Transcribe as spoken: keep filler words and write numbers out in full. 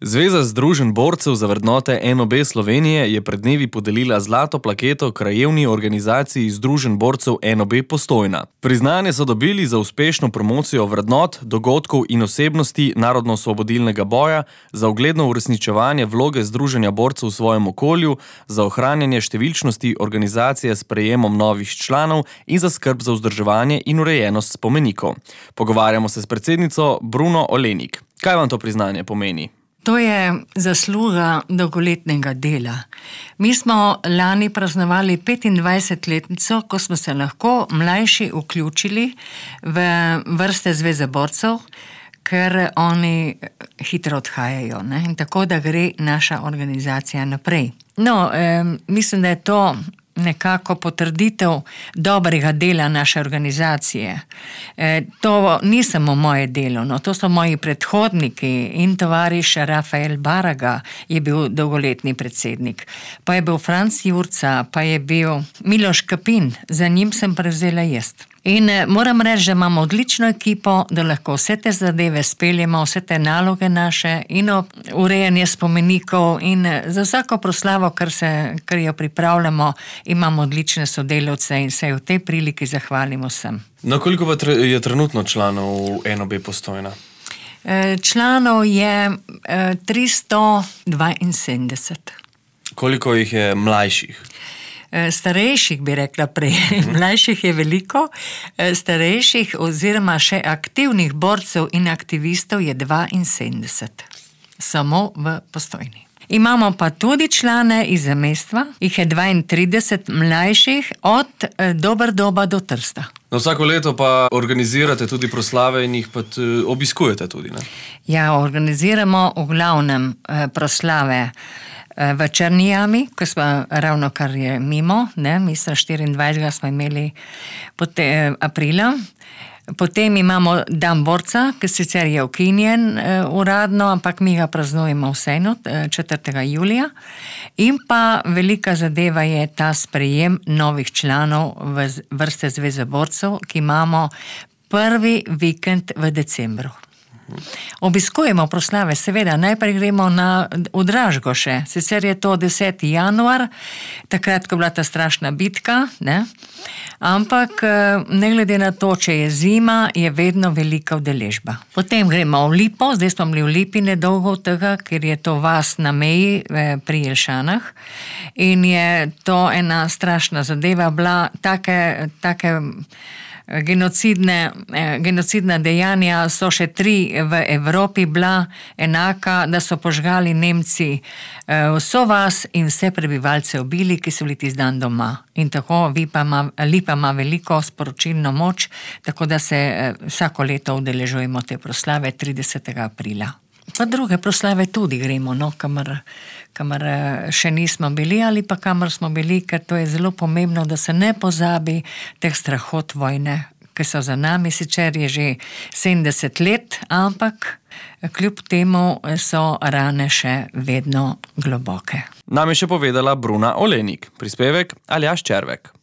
Zveza Združenj borcev za vrednote N O B Slovenije je pred dnevi podelila zlato plaketo krajevni organizaciji Združenj borcev N O B Postojna. Priznanje so dobili za uspešno promocijo vrednot, dogodkov in osebnosti narodno-osvobodilnega boja, za ugledno uresničevanje vloge Združenja borcev v svojem okolju, za ohranjanje številčnosti organizacije s prejemom novih članov in za skrb za vzdrževanje in urejenost spomenikov. Pogovarjamo se s predsednico Bruno Olenik. Kaj vam to priznanje pomeni? To je zasluga dolgoletnega dela. Mi smo lani praznovali petindvajsetletnico, ko smo se lahko mlajši vključili v vrste Zveze borcev, ker oni hitro odhajajo, ne? In tako, da gre naša organizacija naprej. No, eh, mislim, da je to nekako potrditev dobrega dela naše organizacije. E, to ni samo moje delo, no, to so moji predhodniki in tovariš Rafael Baraga je bil dolgoletni predsednik, pa je bil Franc Jurca, pa je bil Miloš Kapin, za njim sem prevzela jaz. In moram reči, da imamo odlično ekipo, da lahko vse te zadeve speljemo, vse te naloge naše in urejanje spomenikov in za vsako proslavo, kar, se, kar jo pripravljamo, imamo odlične sodelavce in se v tej priliki zahvalimo vsem. No, koliko pa je trenutno članov N O B Postojna? Članov je tristo dvainsedemdeset. Koliko jih je mlajših? Starejših bi rekla prej, mlajših je veliko, starejših oziroma še aktivnih borcev in aktivistov je dvainsedemdeset, samo v Postojni. Imamo pa tudi člane iz zamestva, jih je dvaintrideset mlajših od Doberdoba do Trsta. No, vsako leto pa organizirate tudi proslave in jih pa obiskujete tudi, ne? Ja, organiziramo v glavnem proslave v Črni jami, ko smo ravno kar je mimo, ne, mislim štiriindvajsetega smo imeli potem, aprila. Potem imamo dan borca, ki sicer je ukinjen uh, uradno, ampak mi ga praznujemo vseeno, četrtega julija. In pa velika zadeva je ta sprejem novih članov v vrste Zveze borcev, ki imamo prvi vikend v decembru. Obiskujemo proslave, seveda, najprej gremo na v Dražgoše, sicer je to deseti januar, takrat, ko je bila ta strašna bitka, ne? Ampak ne glede na to, če je zima, je vedno velika udeležba. Potem gremo v Lipo, zdaj smo bili v Lipi nedolgo od tega, ker je to vas na meji pri Jelšanah in je to ena strašna zadeva bila, take, take Genocidne, genocidna dejanja so še tri v Evropi bila enaka, da so požgali Nemci vso vas in vse prebivalce ubili, ki so bili tisti dan doma. In tako Lipa ima, Lipa ima veliko sporočilno moč, tako da se vsako leto udeležujemo te proslave tridesetega aprila. Pa druge proslave tudi gremo, no, kamor, kamor še nismo bili ali pa kamor smo bili, ker to je zelo pomembno, da se ne pozabi teh strahot vojne, ki so za nami, sicer je že sedemdeset let, ampak kljub temu so rane še vedno globoke. Nam je še povedala Bruna Olenik, prispevek Aljaž Červek.